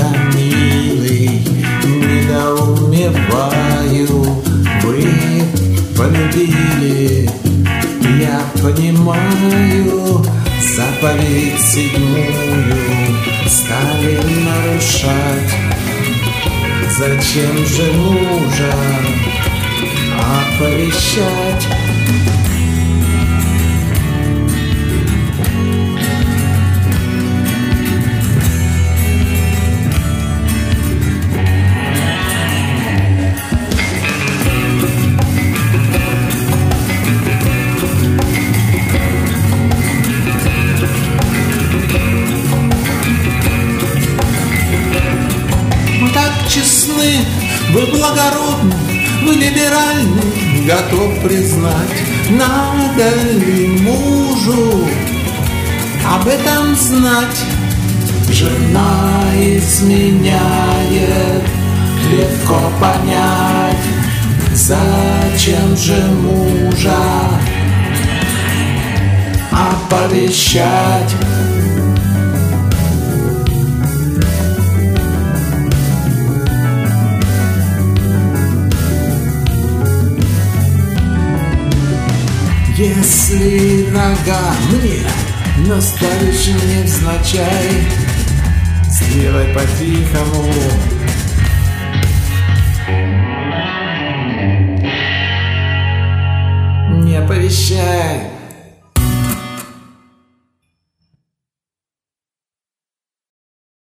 Батюшка милый, недоумеваю, вы полюбили, я понимаю, заповедь 7 стали нарушать. Зачем же мужа оповещать? Честны, вы благородны, вы либеральны, готов признать. Надо ли мужу об этом знать? Жена изменяет, легко понять. Зачем же мужа оповещать? Если нога мне, но ставишь невзначай, сделай по-тихому. Не оповещай.